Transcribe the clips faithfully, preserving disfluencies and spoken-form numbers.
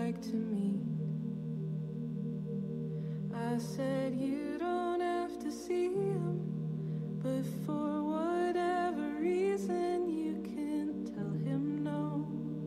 like to meet. I said you don't have to see him, but for whatever reason you can tell him no.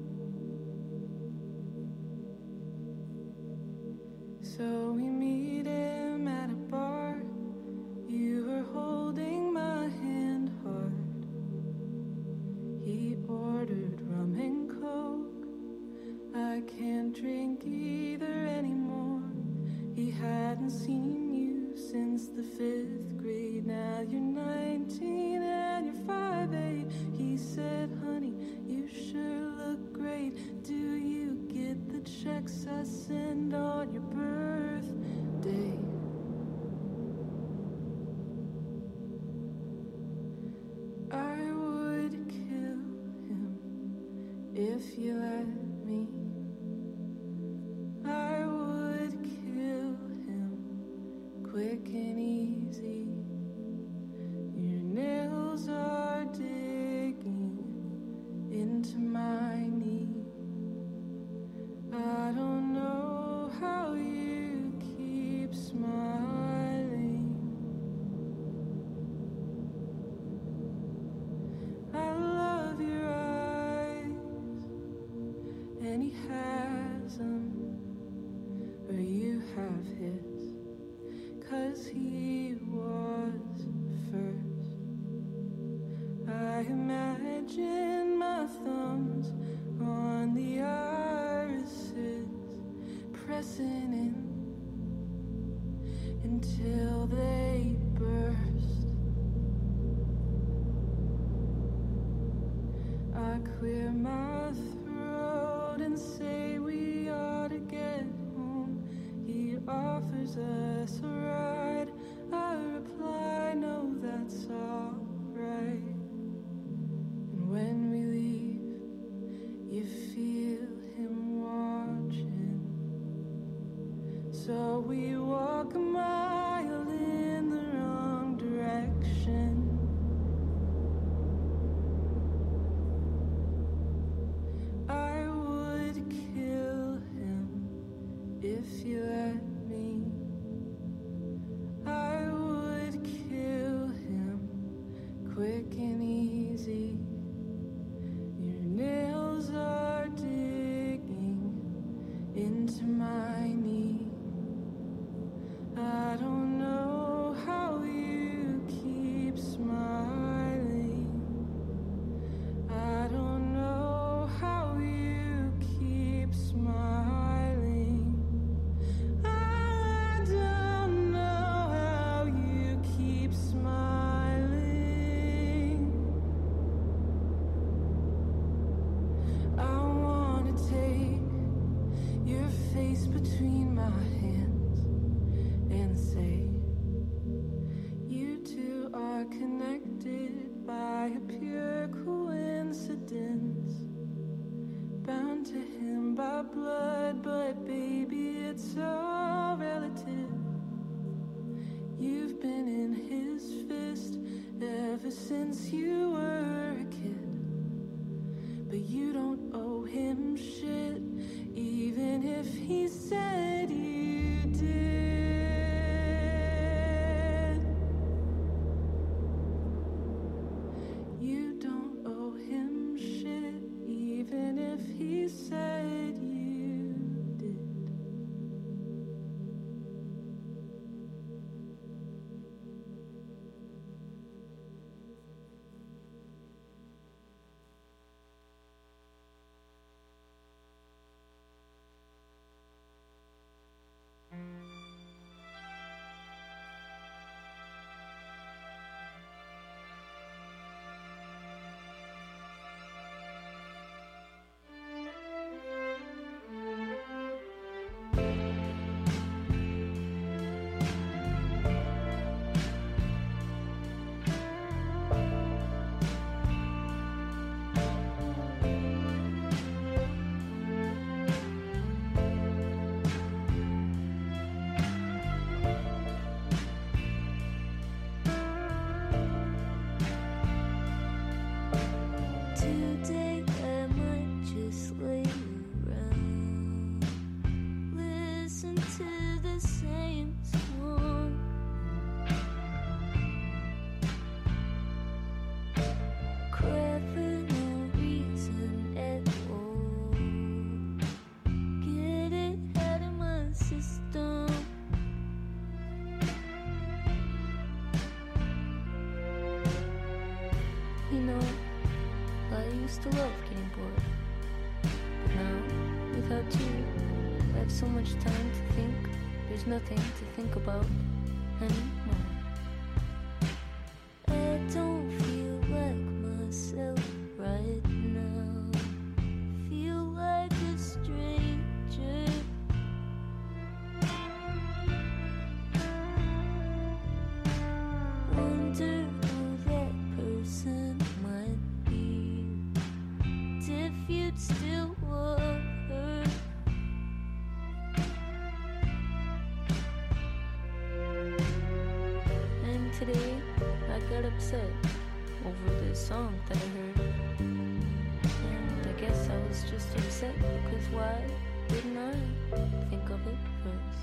So we meet him at a bar. You were holding my hand hard. He ordered rum and coke. I can't drink either anymore. He hadn't seen you since the fifth grade. Now you're nineteen and you're five eight. He said, honey, you sure look great. Do you get the checks I send on your birthday? I would kill him if you let me. I would kill him quick and easy. Your nails are digging into my knee. I don't know how you keep smiling. I love your eyes, and he has them, or you have his, 'cause he was first. I imagine my thumbs on the irises, pressing in until they burst. I clear my throat and say we ought to get home. He offers us a ride. I reply, no, that's all right. And when we leave, you feel him watching. So we walk a mile in the wrong direction. I would kill him if you let me. I would kill him quick and easy. Your nails are digging into my knee. I don't know how you keep smiling. I don't know how you keep smiling. I don't know how you keep smiling. I wanna take your face between my hands and say, you two are connected by a pure coincidence, bound to him by blood, but baby, it's all relative. You've been in his fist ever since you were a kid, but you don't owe him shit, even if he said you did. You don't owe him shit, even if he said you did. used to love getting bored. But now, without you, I have so much time to think. There's nothing to think about anymore. I don't feel like myself right now. Feel like a stranger. Wonder who that person might be. If you'd still want her. And today I got upset over this song that I heard. And I guess I was just upset because why didn't I think of it first?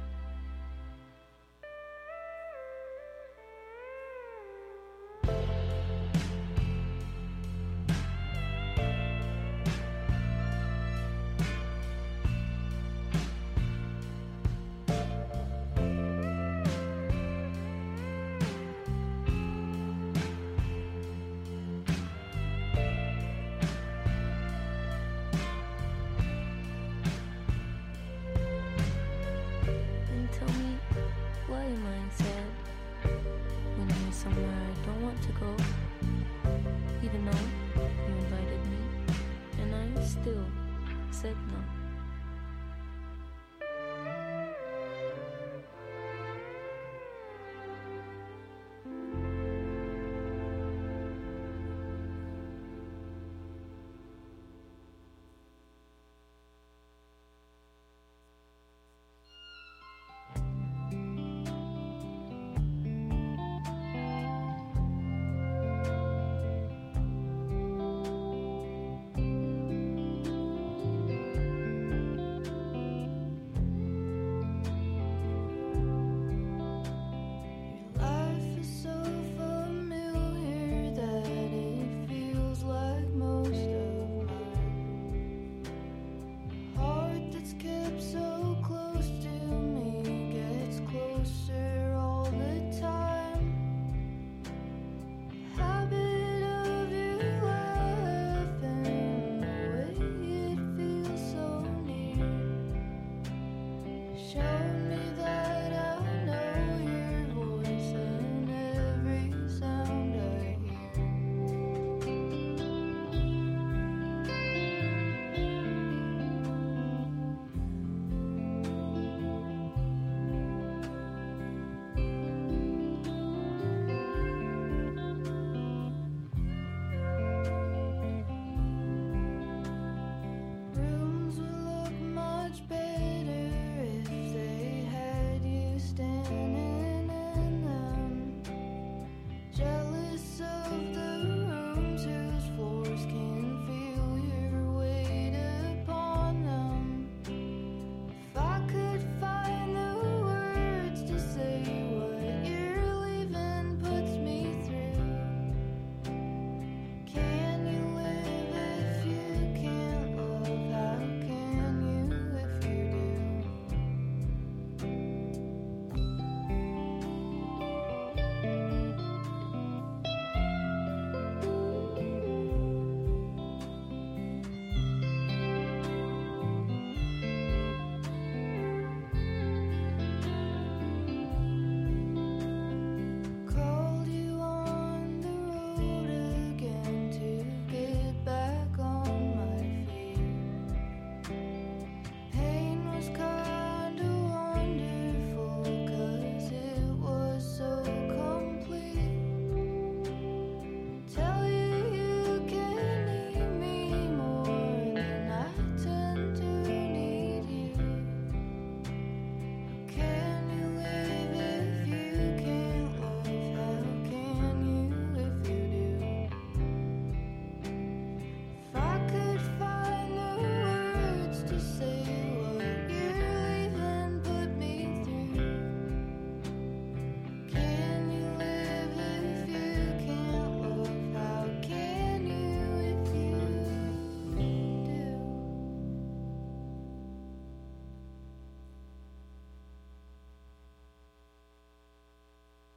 Said no.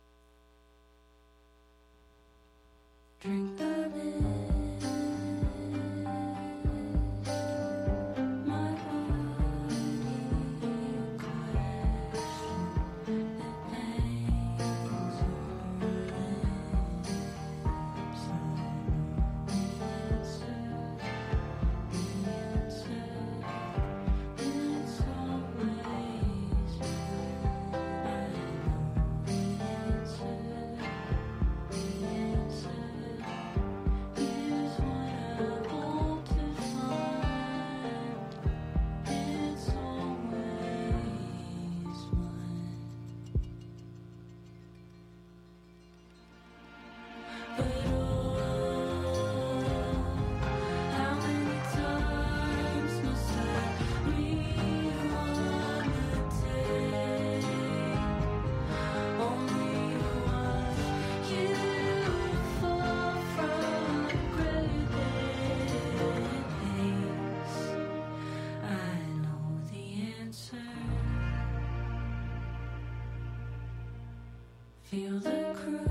Drink the rain. Feel the crush.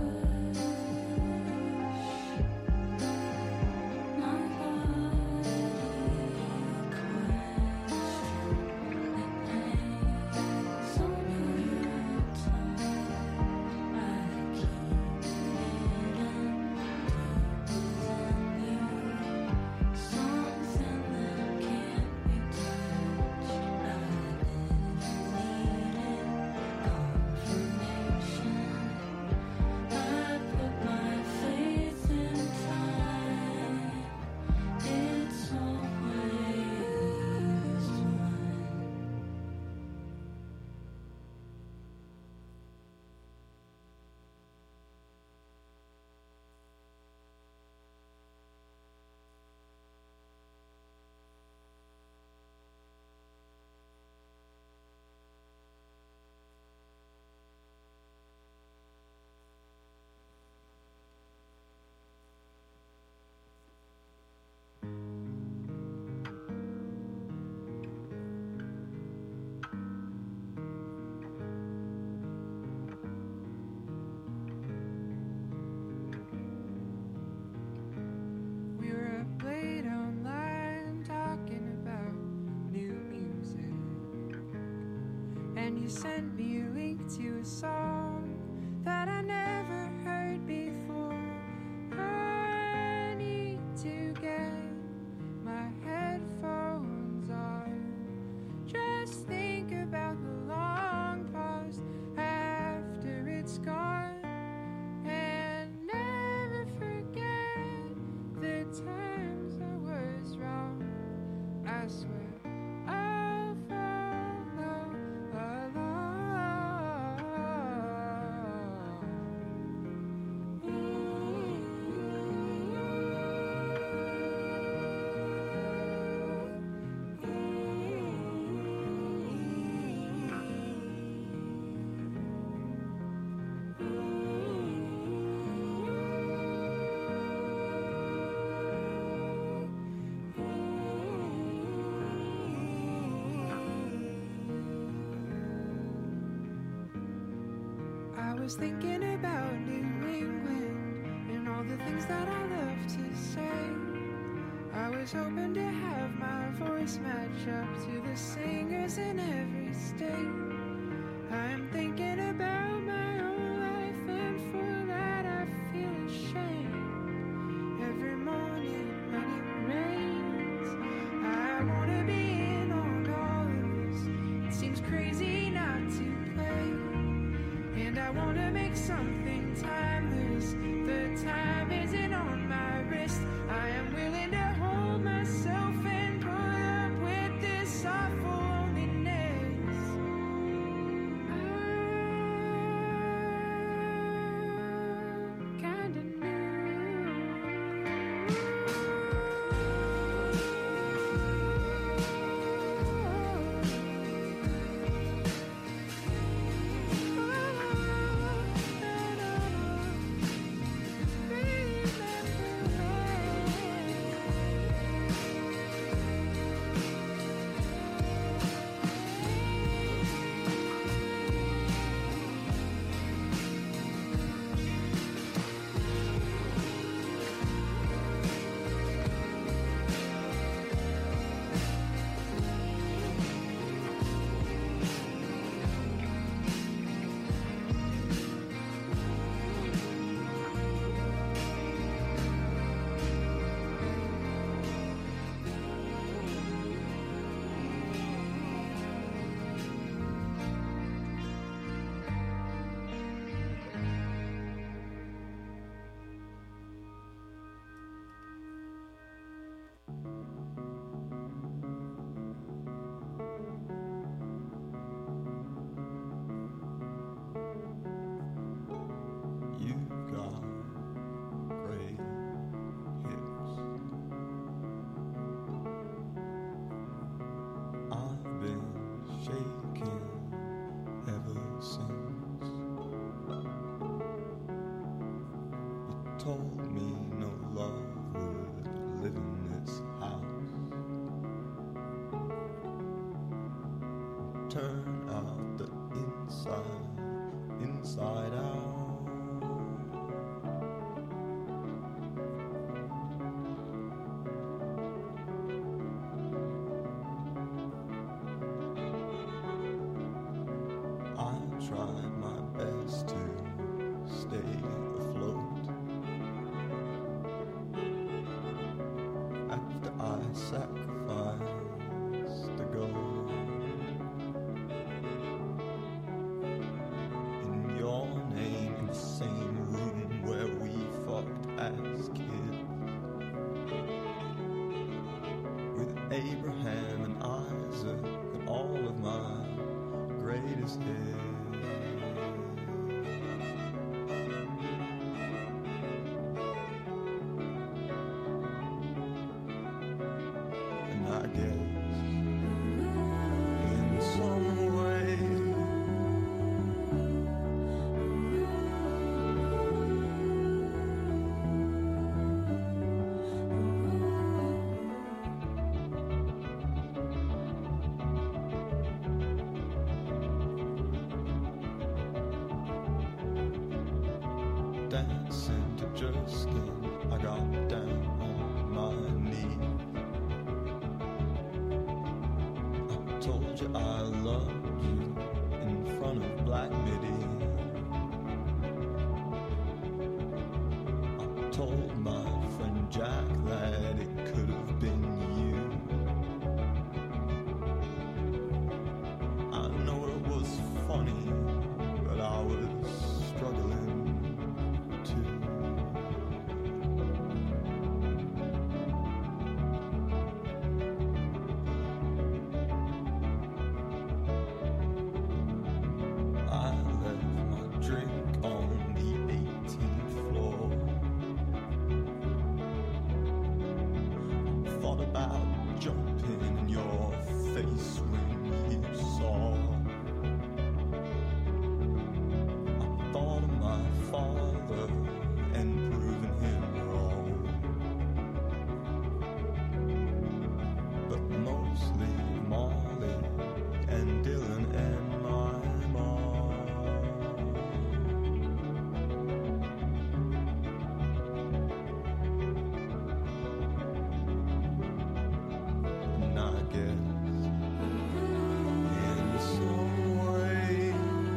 Sent me a link to a song that I never heard before. I need to get my headphones on. Just think about the long pause after it's gone, and never forget the times I was wrong. I swear I was thinking about New England and all the things that I love to say. I was hoping to have my voice match up to the singers in every state. I am thinking about my own life, and for that I feel ashamed. Every morning when it rains, I wanna be in on all of this. It seems crazy not to play. And I wanna make something timeless. The time isn't on my wrist. I am willing to hold myself and put up with this awful loneliness. I kinda told me no love would live in this house. Turn out the inside, inside out. Abraham and Isaac and all of my greatest hits. And I guess in some way dancing to Just Skin, I got down on my knees. I told you I loved you in front of Black Midi. I told my friend Jack that it could have been you. I know it was funny, but I was struggling too. I left my drink on the eighteenth floor. Thought about jumping in your face when you saw. I thought of my father and proving him wrong, but mostly Molly and Dylan and my mom. And I guess in some way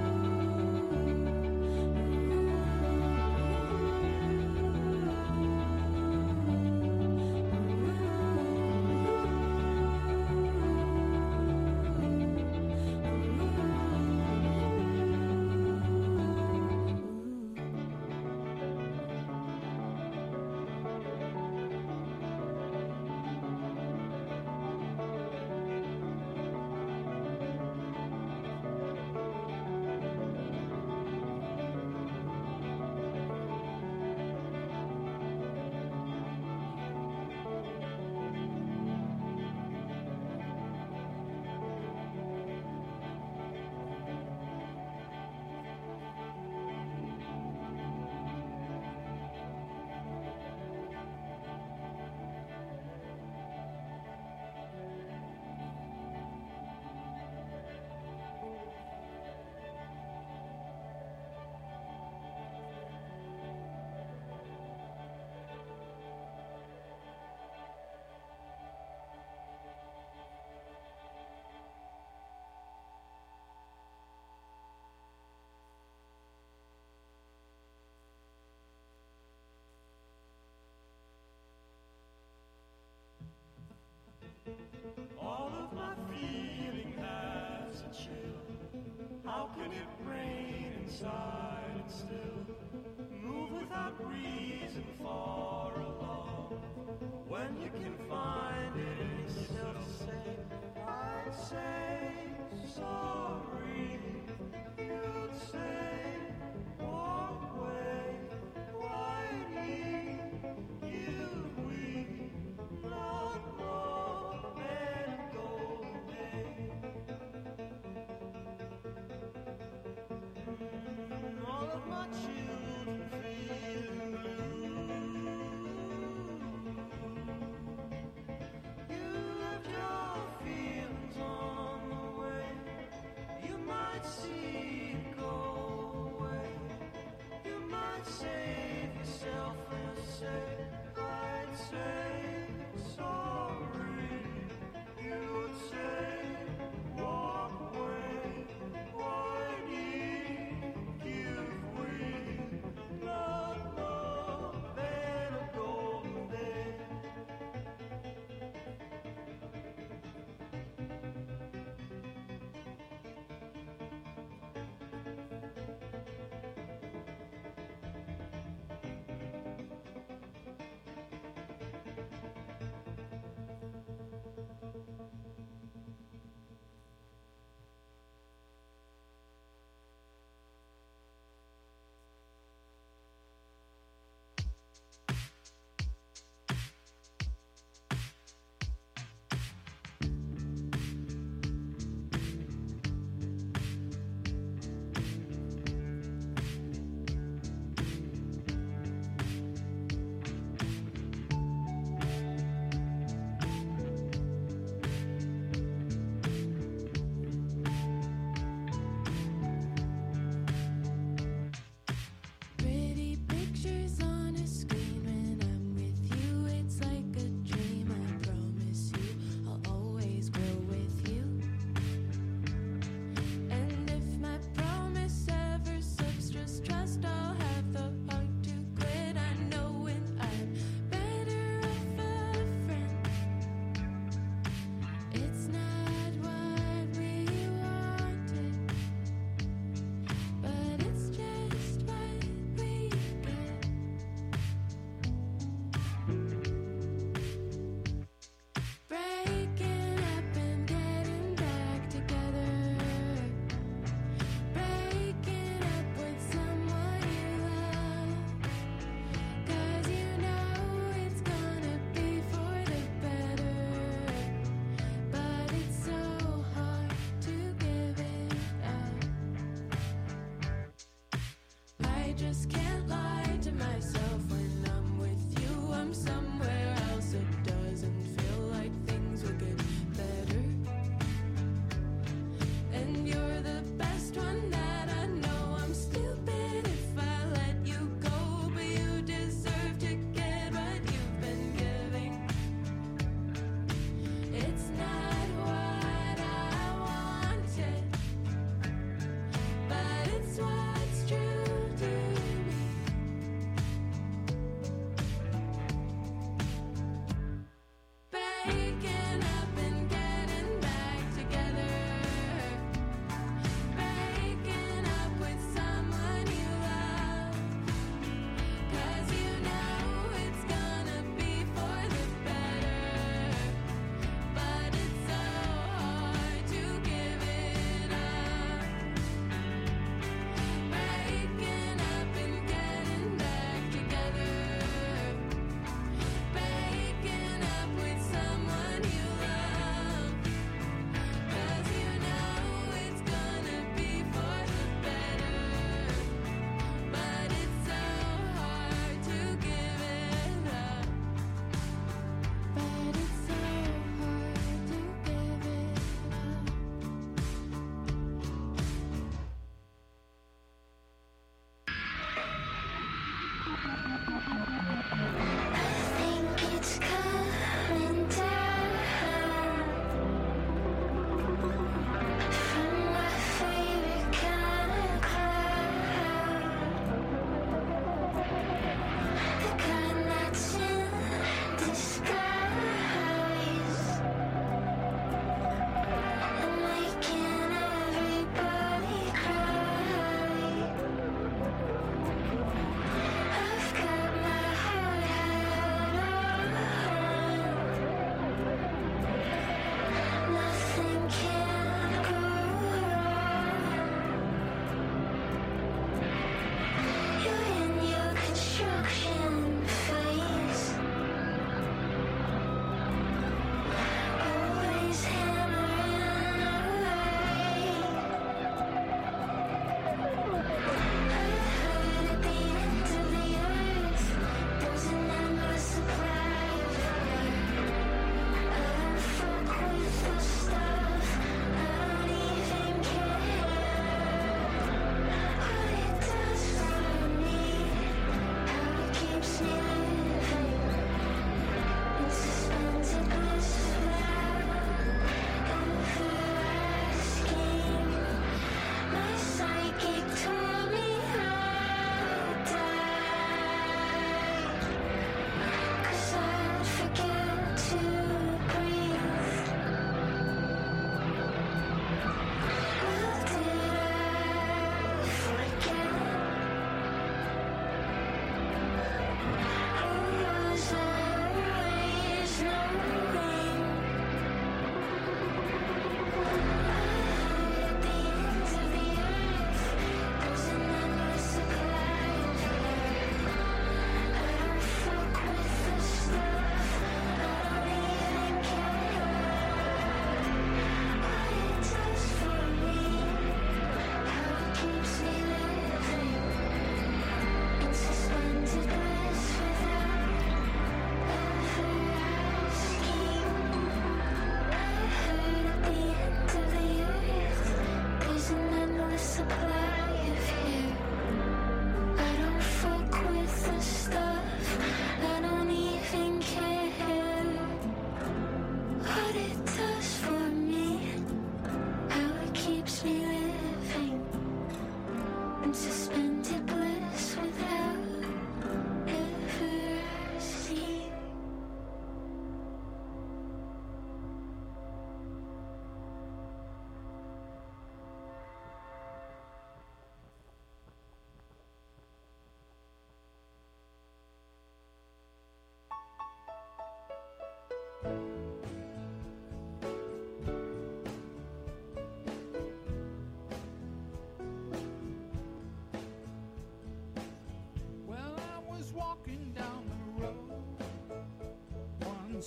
all of my feeling has a chill. How can it rain inside and still move without reason far along when you can find it in yourself to say, I'd say sorry. You'd say walk away. Why need you weep? Not more than a golden day. Mm, all of my children feeling blue. You left your feelings on the way. You might see it go away. You might save yourself and say, I'd say sorry. You'd say walk away. Why need give way?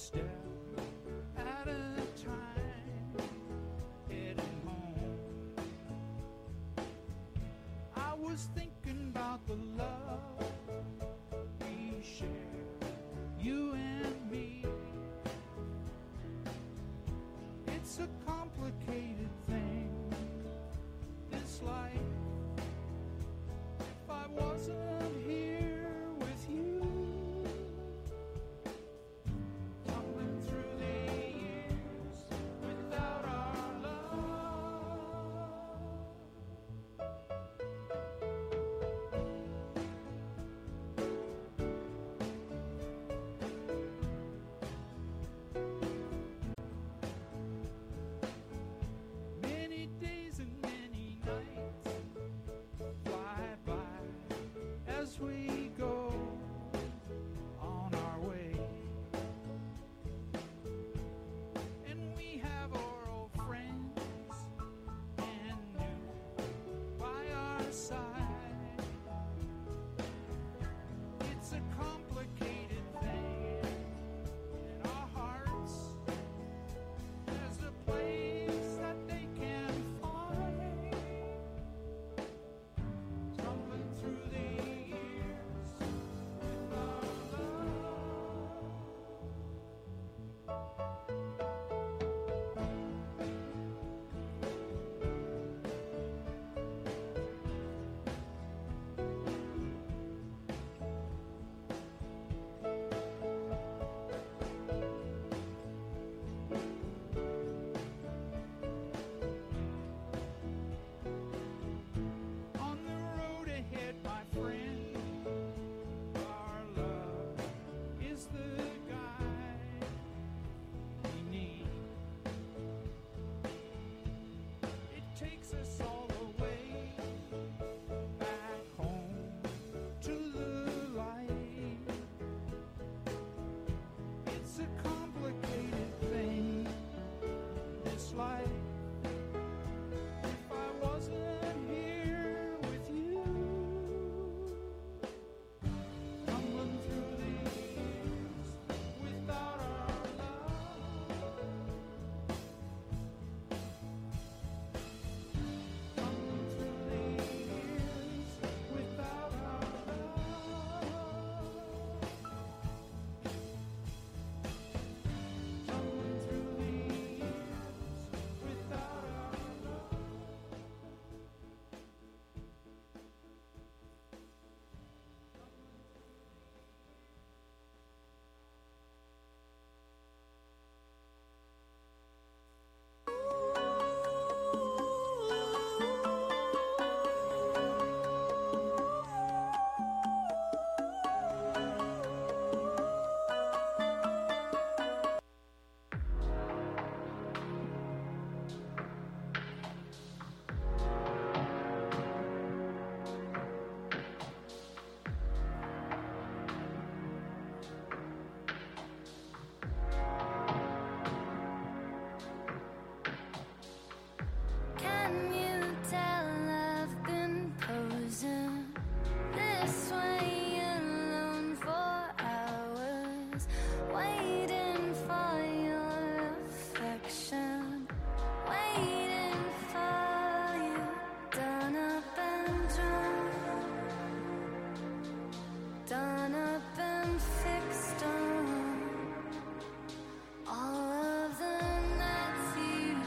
step at a time, heading home. I was thinking about the love we share, you and me. It's a complicated thing, this life. If I wasn't here with you, tumbling through the years without our love. Many days and many nights fly by as we go on our way, and we have our old friends and new by our side. It's a complicated thing in our hearts. There's a place that they can find, tumbling through the years with our love. On the road ahead, my friend, our love is the guide we need. It takes us all the way back home to the light. It's a complicated thing, this life. If I wasn't here with you, tumbling through the years without our love, tumbling through the years without our love, tumbling through the years without our love. Can you tell I've been posing this way alone for hours, waiting for your affection, waiting for you, done up and drawn, done up and fixed on all of the nights you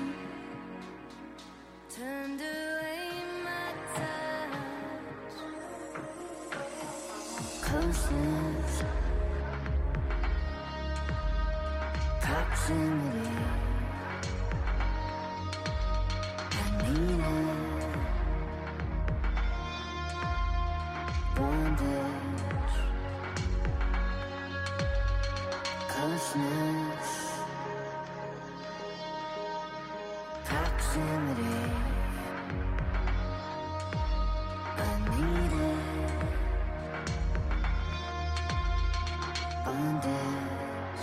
turned away my touch. Closeness, proximity, I need it. Bondage, closeness, proximity, I need it. Bondage.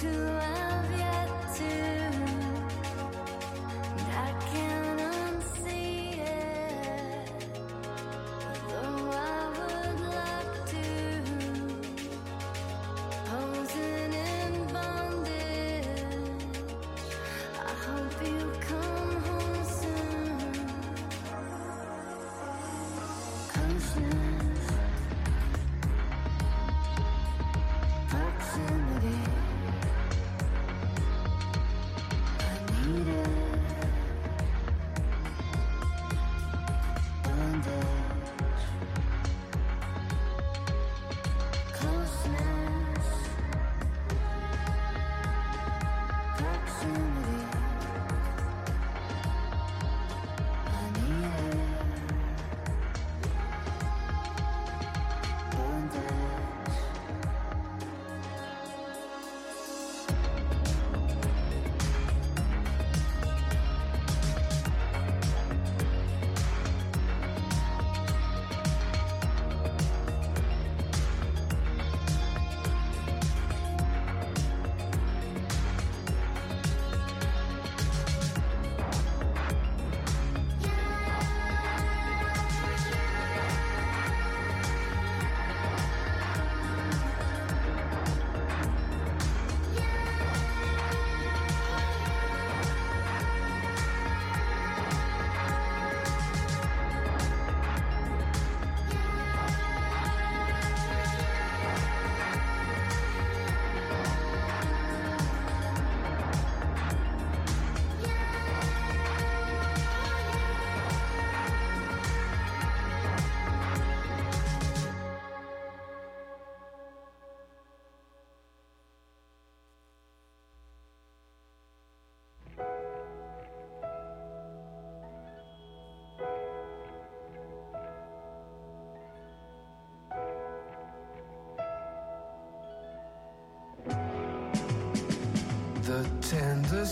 The tender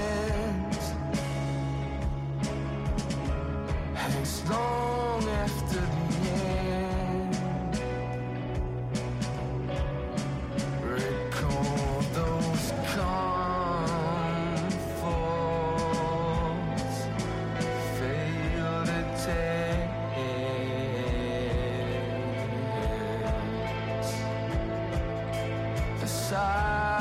scent hangs long after the end. Recall those comforts, failed attempts. Aside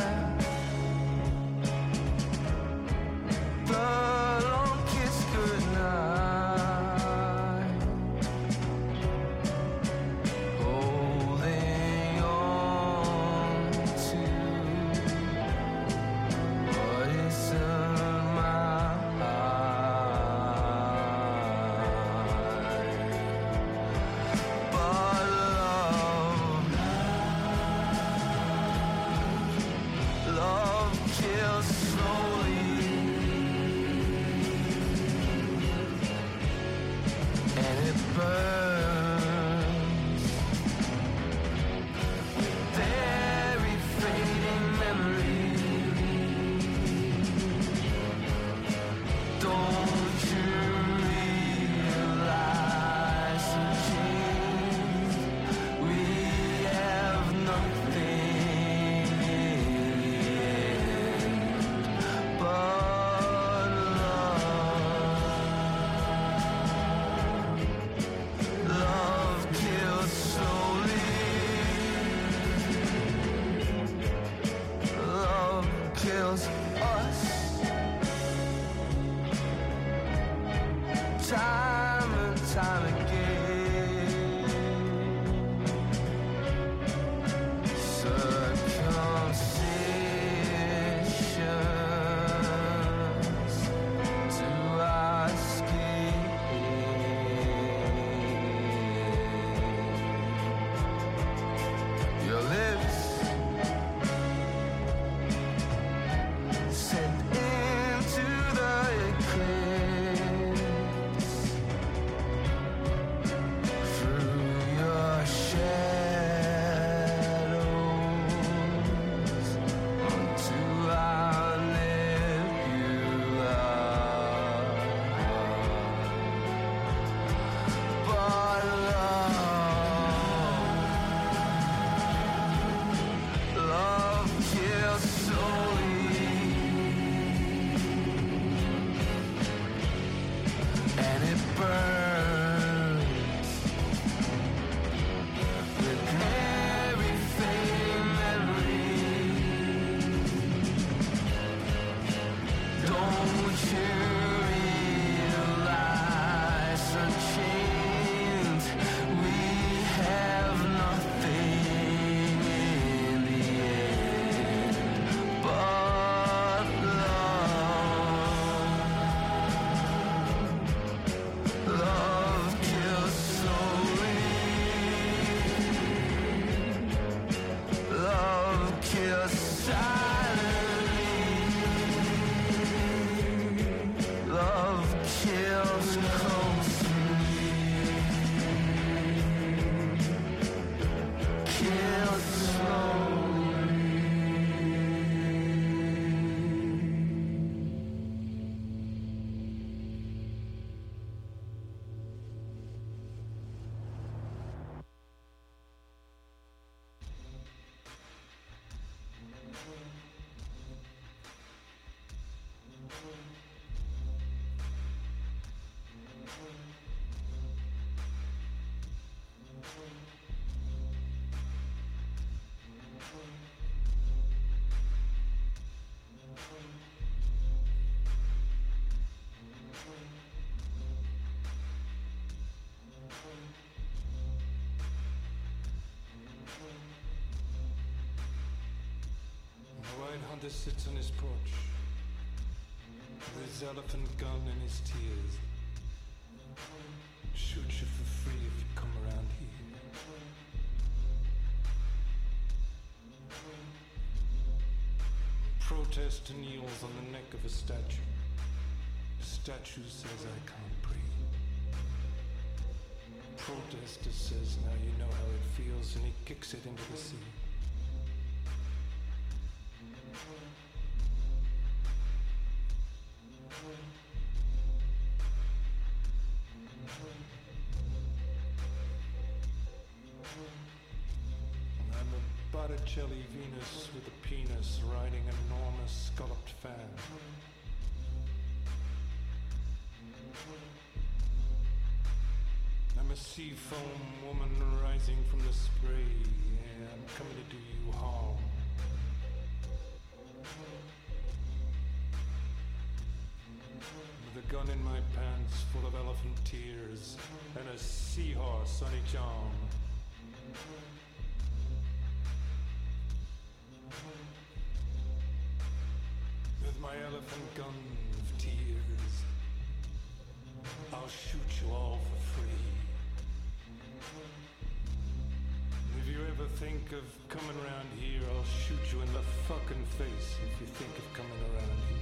time and time again. Circumcisions to our skin. Your lips white hunter sits on his porch with his elephant gun and his tears. Shoot you for free if you come around here. Protester kneels on the neck of a statue. The statue says, I can't breathe. Protester says, now you know how it feels, and he kicks it into the sea. I'm a Botticelli Venus with a penis riding an enormous scalloped fan. I'm a sea foam woman rising from the spray, and I'm coming to do you harm. With a gun in my pants full of elephant tears and a seahorse on each arm. With my elephant gun of tears, I'll shoot you all for free. If you ever think of coming around here, I'll shoot you in the fucking face if you think of coming around here.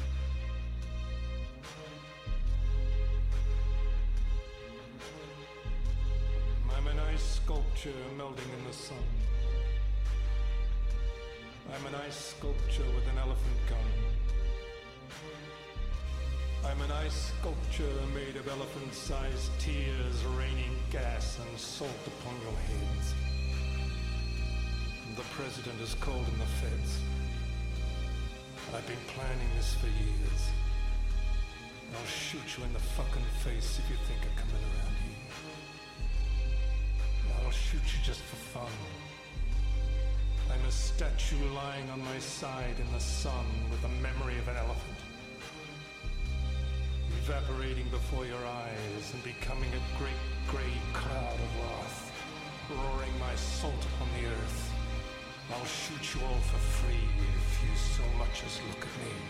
I'm an ice sculpture melting in the sun. I'm an ice sculpture with an elephant gun. I'm an ice sculpture made of elephant-sized tears raining gas and salt upon your heads. The president has called in the feds. I've been planning this for years. I'll shoot you in the fucking face if you think of coming around here. I'll shoot you just for fun. I'm a statue lying on my side in the sun with the memory of an elephant. Evaporating before your eyes and becoming a great grey cloud of wrath, roaring my salt upon the earth. I'll shoot you all for free if you so much as look at me.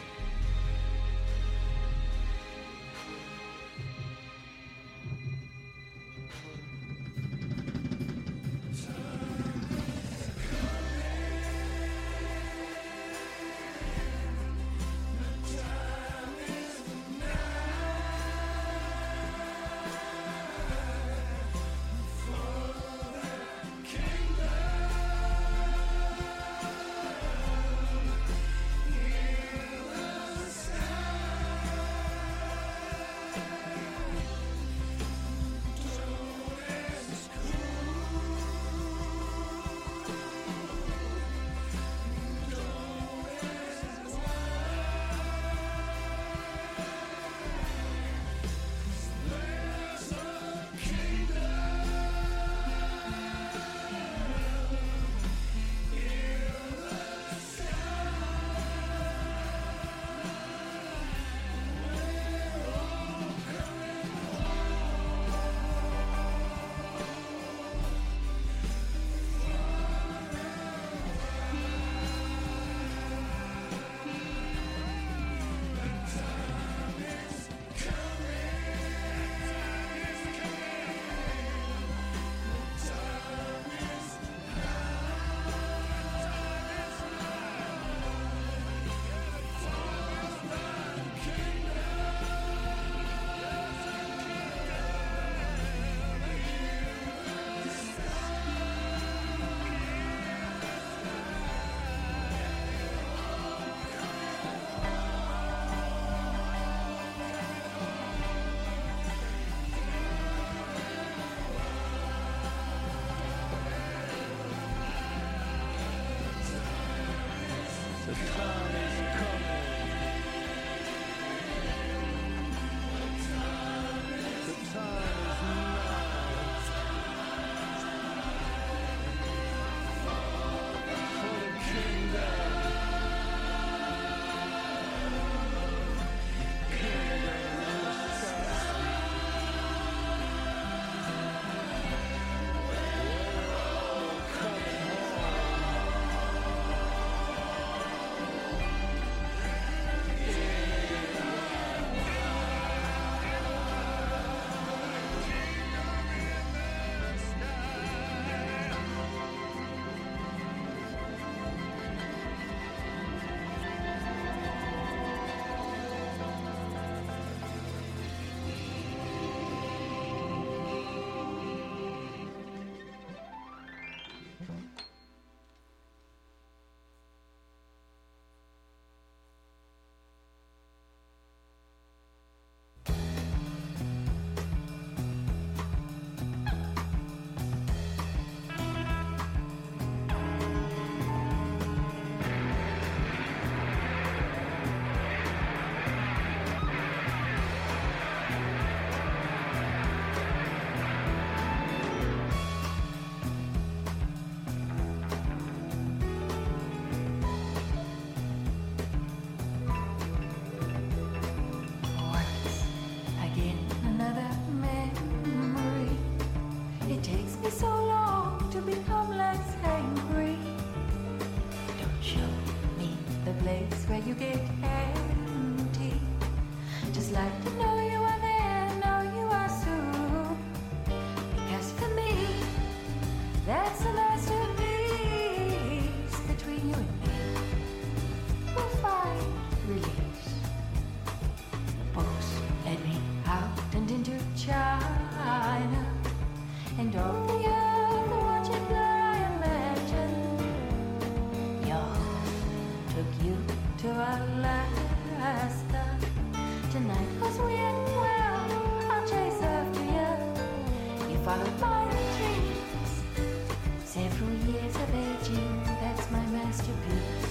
place where you get empty. Just like to know you are there, know you are soon. Because for me, that's a masterpiece. Between you and me, we'll find release. The books led me out and into China, and all the earth watching blur I imagined. Your took you to Alaska. Tonight was weird, well, I'll chase after you. You followed my dreams. Several years of aging, that's my masterpiece.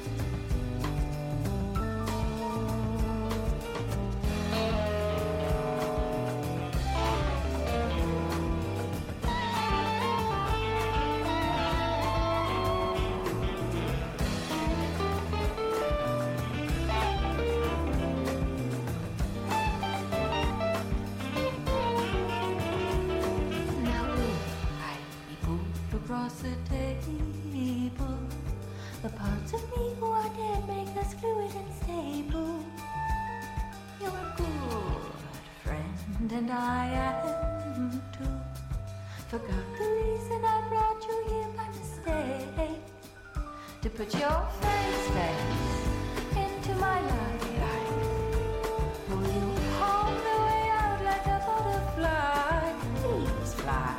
Across the table, the parts of me who are dead make us fluid and stable. You're a good friend, and I am too. Forgot the reason I brought you here by mistake, to put your face, face into my life, pull you all the way out like a butterfly. Please fly.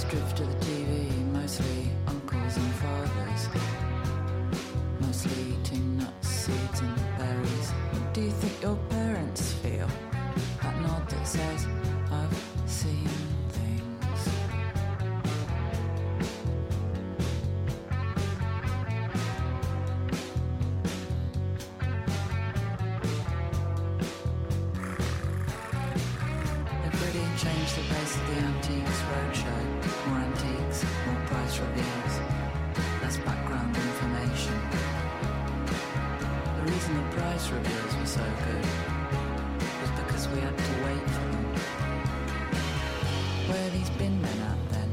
drift to the T V, mostly uncles and fathers, mostly eating nuts, seeds and berries. What do you think your parents feel? That nod that says, I've seen things. They've really changed the pace of the Antiques Roadshow. More antiques, more price reveals, less background information. The reason the price reveals were so good was because we had to wait for them. Where are these bin men at then?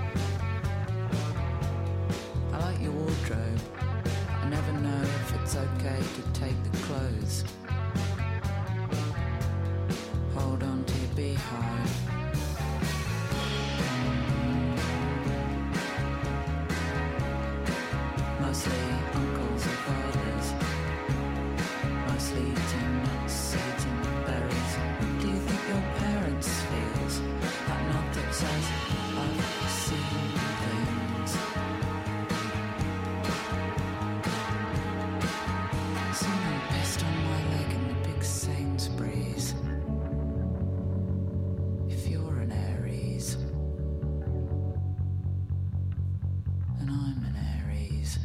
I like your wardrobe. I never know if it's okay to take the clothes. Hold on to your beehive. Mostly uncles and fathers, mostly eating nuts, seeds and berries. What do you think your parents feels? That nod that says, I've seen things. Someone pissed on my leg in the big Sainsbury's. If you're an Aries, and I'm an Aries.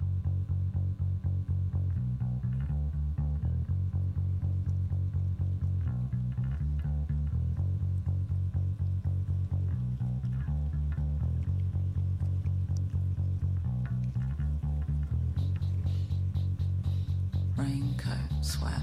Raincoat sweat.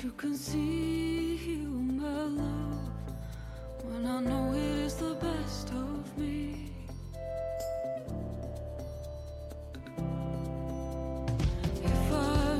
can see